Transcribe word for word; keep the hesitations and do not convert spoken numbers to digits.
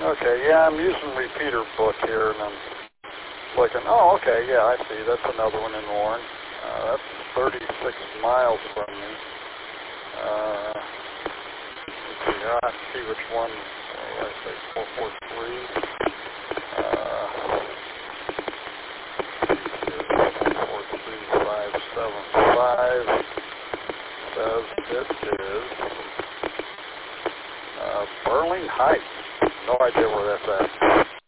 Okay, yeah, I'm using repeater book here, and I'm looking. Oh, okay, yeah, I see. That's another one in Warren. Uh, that's thirty-six miles from me. Uh, let's see, I'll have to see which one. Oh, I say four four three. Uh, four four three five seven five says it is uh, Burling Heights. No idea where that's at.